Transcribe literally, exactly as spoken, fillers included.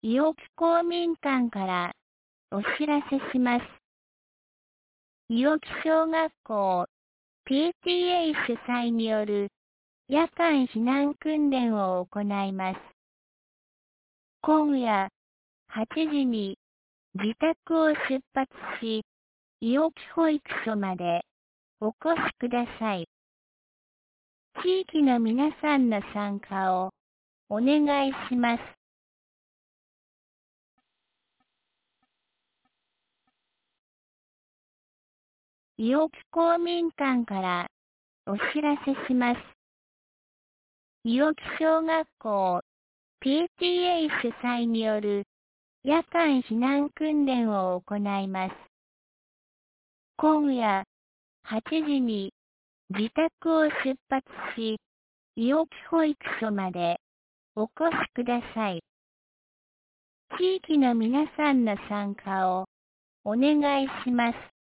伊沖公民館からお知らせします。伊沖小学校 ピーティーエー 主催による夜間避難訓練を行います。今夜はちじに自宅を出発し、伊沖保育所までお越しください。地域の皆さんの参加をお願いします。伊沖公民館からお知らせします。伊沖小学校 ピーティーエー 主催による夜間避難訓練を行います。今夜はちじに自宅を出発し、伊沖保育所までお越しください。地域の皆さんの参加をお願いします。